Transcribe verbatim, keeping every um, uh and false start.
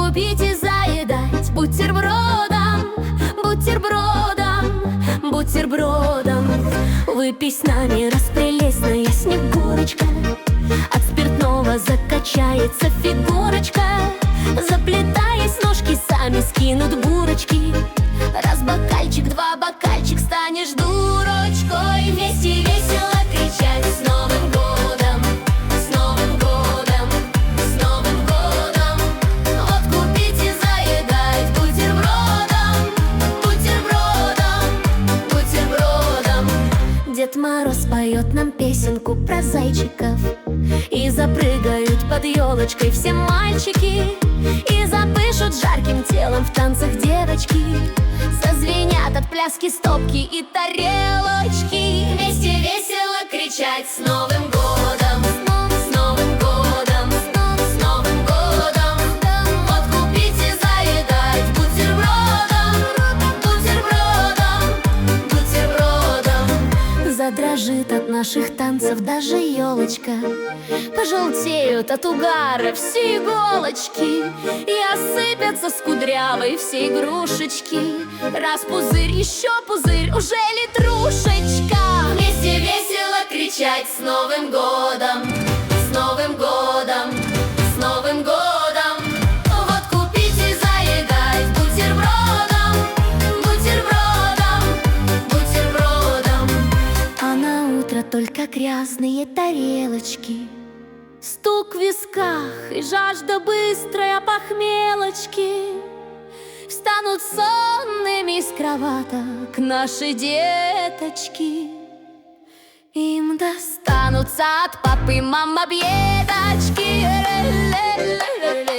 купить и заедать бутербродом, бутербродом, бутербродом. Выпей с нами, распрелестная Снегурочка, от спиртного закачается фигурочка. Заплетаясь, ножки сами скинут бурочки. Раз бокальчик, два бокальчик, станешь дурочкой. Вместе весело кричать: с Новым годом, с Новым годом, с Новым годом. Вот купить и заедать бутербродом, бутербродом, бутербродом. Дед Мороз поет нам песенку про зайчиков, и запрыгают под елочкой все мальчики, и запышут жарким телом в танцах девочки. Зазвенят от пляски стопки и тарелочки. Вместе весело кричать: с Новым годом, с Новым годом, с Новым годом. Вот купить и заедать бутербродом, бутербродом, бутербродом. Задрожит от наших танцев даже елочка, пожелтеют от угара все иголочки, и осыпятся с кудрявой все игрушечки. Раз пузырь, еще пузырь, уже литрушечка. Вместе весело кричать: с Новым годом, с Новым годом, с Новым годом. Вот купить и заедать бутербродом, бутербродом, бутербродом. А на утро только грязные тарелочки, стук в висках и жажда быстрой опохмелочки. Встанут сонными с кроваток наши деточки. Им достанутся от папы и мам объедочки.